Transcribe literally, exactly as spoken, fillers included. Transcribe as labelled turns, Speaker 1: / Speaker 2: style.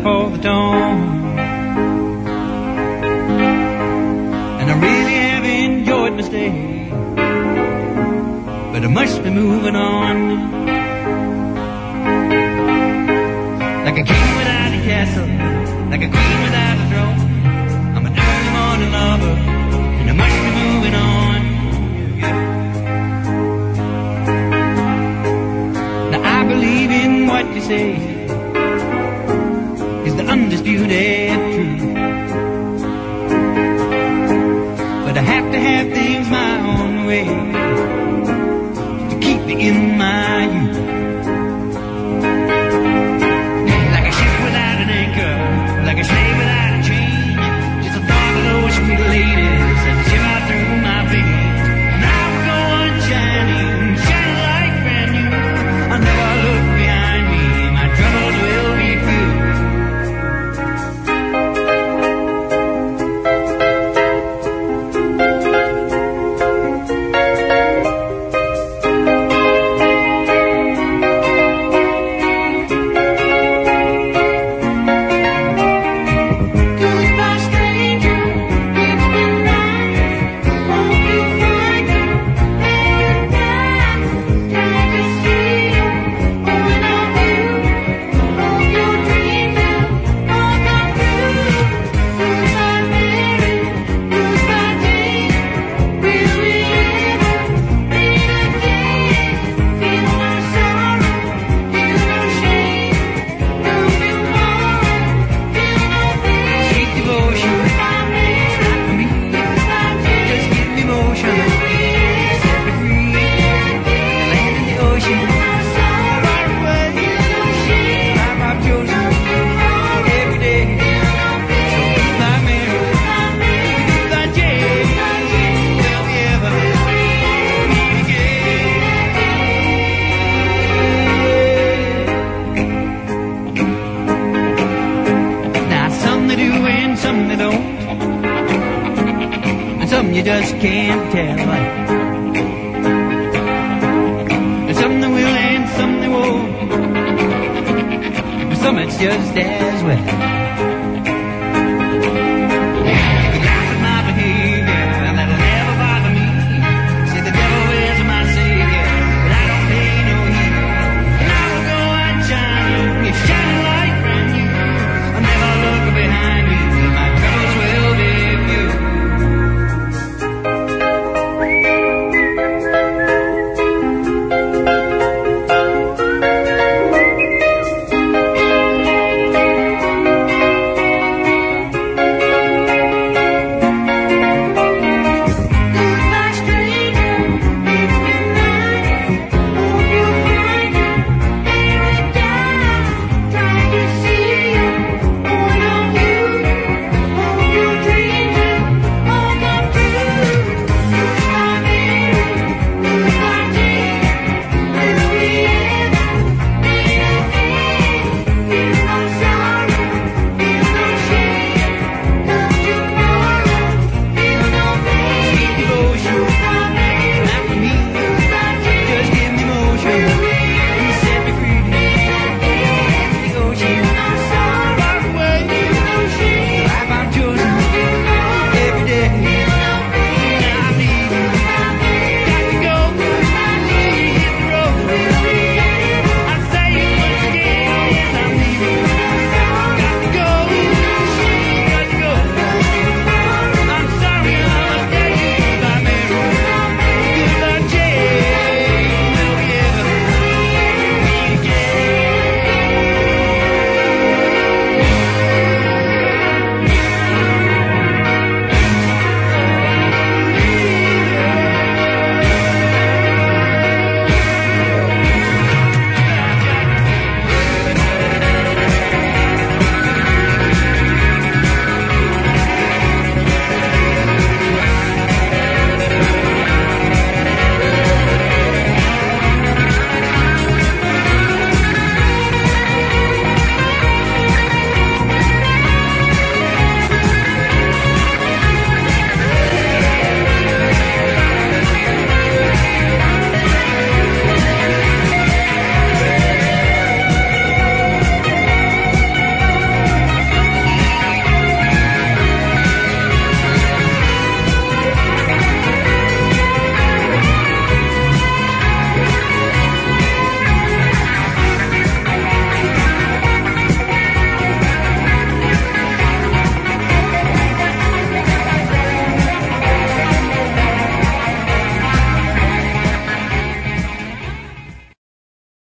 Speaker 1: before the dawn. And I really have enjoyed my stay, but I must be moving on. Like a king without a castle, like a queen without a throne. I'm an early morning lover, and I must be moving on. Now I believe in what you say is the undisputed truth, but I have to have things my own way to keep me in my youth. Like a ship without an anchor, like a slave without a chain, just a thought of those sweet ladies and shiver through my veins. Now we're going shining, shining like brand new. I'll never look behind me, my troubles will be few. You just can't tell. And some they will and some they won't. Some it's just as well.